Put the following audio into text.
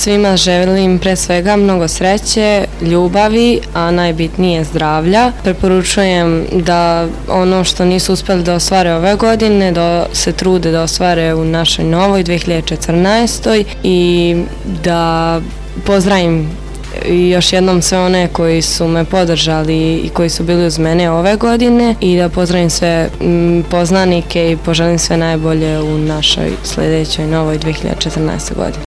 Svima želim pre svega mnogo sreće, ljubavi, a najbitnije zdravlja. Preporučujem da ono što nisu uspeli da ostvare ove godine, da se trude da ostvare u našoj novoj 2014. I da pozdravim još jednom sve one koji su me podržali i koji su bili uz mene ove godine i da pozdravim sve poznanike i poželim sve najbolje u našoj sljedećoj novoj 2014. godini.